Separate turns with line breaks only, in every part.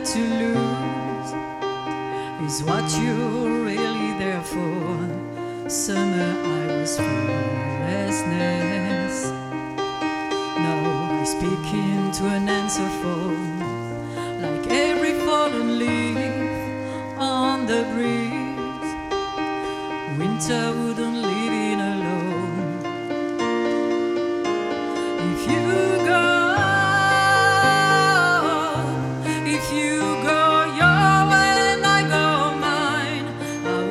to lose is what you're really there for. Summer I was full of restlessness. Now I speak into an answer phone, like every fallen leaf on the breeze. Winter wouldn't leave it alone. If you go your way and I go mine, are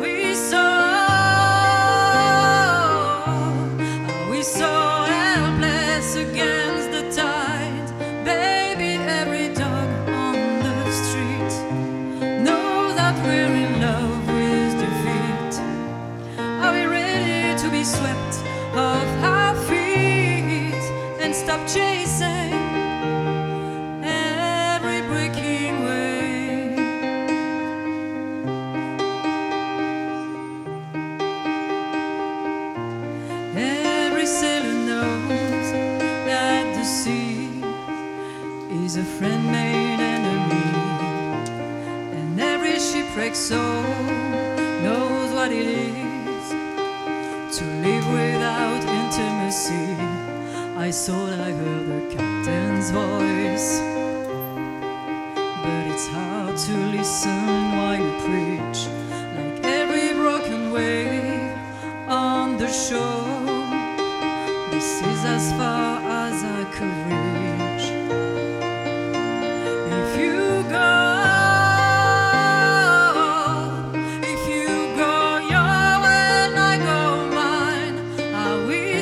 we so helpless against the tide? Baby, every dog on the street knows that we're in love with defeat. Are we ready to be swept off our feet and stop chasing every breaking wave? Every sailor knows that the sea is a friend made enemy, and every shipwrecked soul knows what it is to live without intimacy. I thought I heard the captain's voice, but it's hard to listen while you preach, like every broken wave on the shore. This is as far as I could reach. If you go your way and I go mine, are we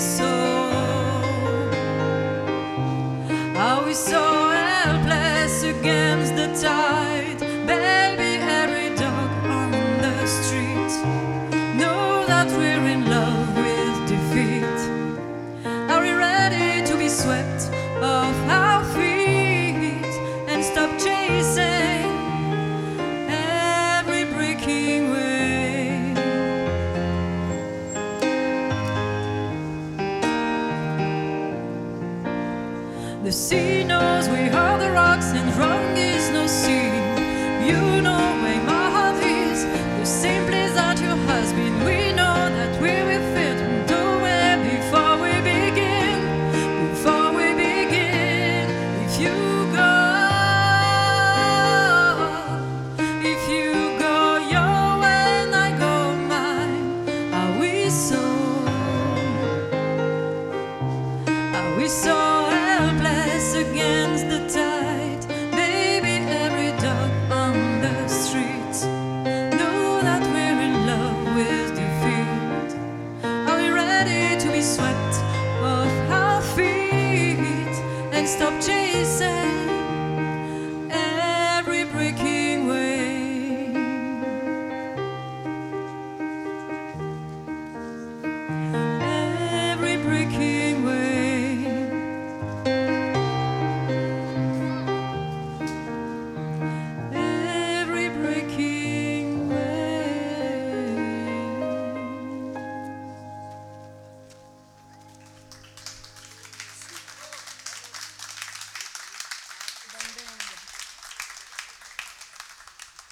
so helpless against the tide? Baby, every dog on the street know that we're in love with defeat. Are we ready to be swept off our feet and stop chasing every breaking wave? The sea knows we are the rocks and wrong is no sin. You know where my heart is, the same place that your has been. We know that we will fit nowhere before we begin. Before we begin, if you go your way and I go mine, are we so helpless against the tide? Baby, every dog on the street know that we're in love with defeat. Are we ready to be swept off our feet and stop chasing